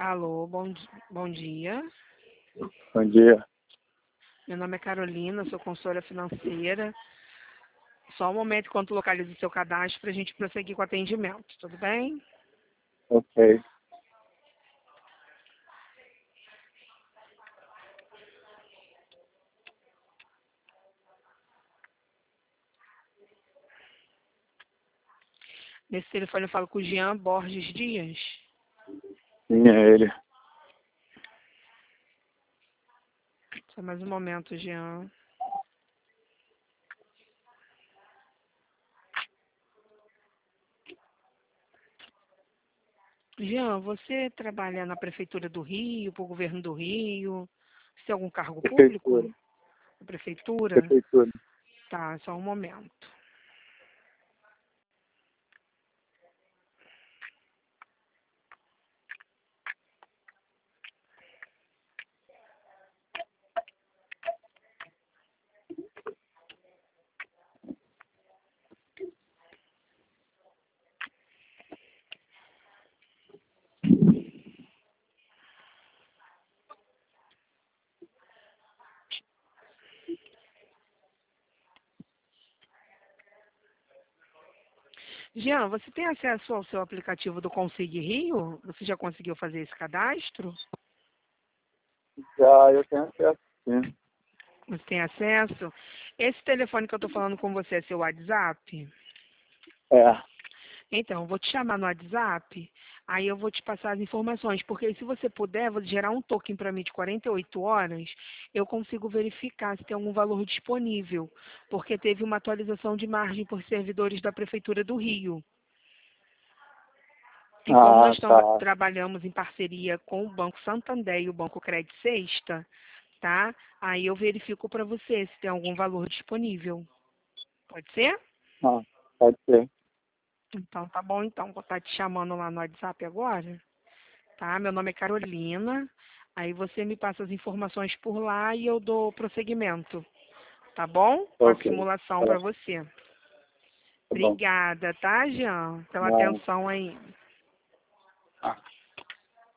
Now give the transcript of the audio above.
Alô, bom dia. Bom dia. Meu nome é Carolina, sou consultora financeira. Só um momento enquanto localizo o seu cadastro para a gente prosseguir com o atendimento, tudo bem? Ok. Nesse telefone eu falo com o Jean Borges Dias. Sim, é ele. Só mais um momento, Jean. Jean, você trabalha na Prefeitura do Rio, para o Governo do Rio? Você tem algum cargo público? Prefeitura. Na Prefeitura? Prefeitura. Tá, só um momento. Jean, você tem acesso ao seu aplicativo do Consig Rio? Você já conseguiu fazer esse cadastro? Já eu tenho acesso, sim. Você tem acesso? Esse telefone que eu estou falando com você é seu WhatsApp? É. Então, eu vou te chamar no WhatsApp, aí eu vou te passar as informações, porque se você puder, vou gerar um token para mim de 48 horas, eu consigo verificar se tem algum valor disponível, porque teve uma atualização de margem por servidores da Prefeitura do Rio. E como nós Tá. trabalhamos em parceria com o Banco Santander e o Banco Credit Sexta, tá? Aí eu verifico para você se tem algum valor disponível. Pode ser? Ah, pode ser. Então, tá bom, então. Vou estar te chamando lá no WhatsApp agora, tá? Meu nome é Carolina. Aí você me passa as informações por lá e eu dou prosseguimento, tá bom? Com a Ok. simulação Tá, para você. tá bom. Obrigada, tá, Jean? Pela Não. atenção aí. Ah.